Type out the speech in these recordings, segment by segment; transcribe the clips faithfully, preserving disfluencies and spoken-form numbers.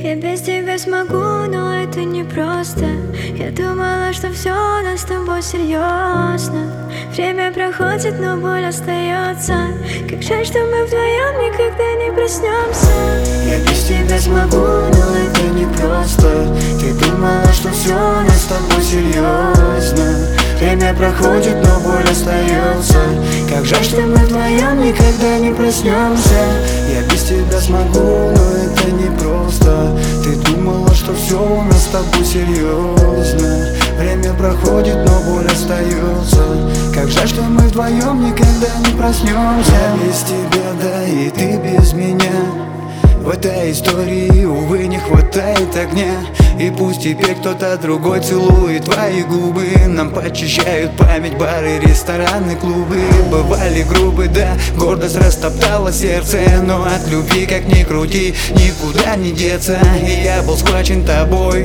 Я без тебя смогу, но это не просто. Я думала, что все у нас с тобой серьезно. Время проходит, но боль остается. Как жаль, что мы вдвоем никогда не проснемся. Я без тебя смогу, но это не просто. Ты думала, что все у нас с тобой серьезно. Время проходит, но боль остается. Как жаль, что мы вдвоем никогда не проснемся. Я без тебя смогу, но это не просто. Ты думала, что все у нас с тобой серьезно. Время проходит, но боль остается. Как жаль, что мы вдвоем никогда не проснемся. Я без тебя, да, и ты без меня. В этой истории, увы, не хватает огня. И пусть теперь кто-то другой целует твои губы, нам почищают память бары, рестораны, клубы. Бывали грубы, да, гордость растоптала сердце. Но от любви, как ни крути, никуда не деться. И я был схвачен тобой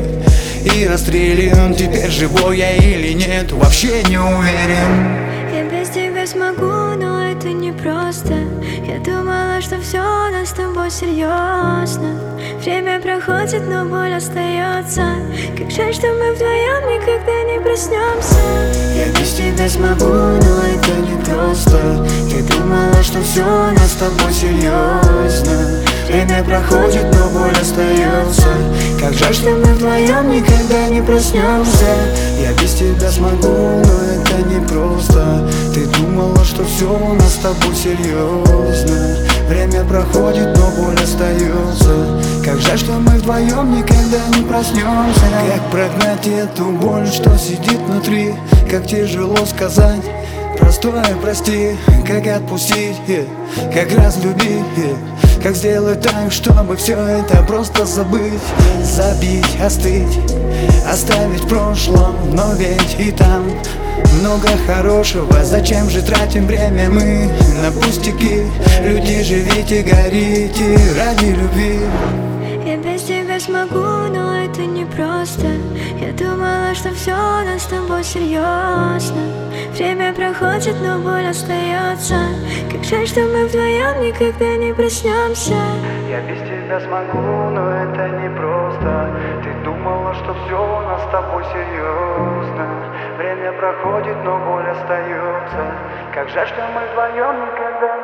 и расстрелян. Теперь живой я или нет, вообще не уверен. Я без тебя смогу, но это не просто. Я думала, что все у нас с тобой серьезно. Время проходит, но боль остается. Как жаль, что мы вдвоем никогда не проснемся. Я без тебя смогу, но это не просто. Ты думала, что все у нас с тобой серьезно. Время проходит, но боль остается. Как жаль, что мы вдвоем никогда не проснемся. Я без тебя смогу, но это не просто. Ты думала, что все у нас с тобой серьезно. Время проходит, но боль остается. Как жаль, что мы вдвоем никогда не проснемся. Как прогнать эту боль, что сидит внутри? Как тяжело сказать простое прости. Как отпустить, yeah. Как разлюбить, yeah. Как сделать так, чтобы все это просто забыть. Забить, остыть, оставить в прошлом. Но ведь и там много хорошего. Зачем же тратим время мы на пустяки? Люди, живите, горите ради любви. Я без тебя смогу, но это не просто. Я думала, что все у нас с тобой серьезно. Время проходит, но боль остается. Как жаль, что мы вдвоем никогда не проснемся. Я без тебя смогу, но это не просто. Ты думала, что все у нас с тобой серьезно. Время проходит, но боль остается. Как жаль, что мы вдвоем никогда не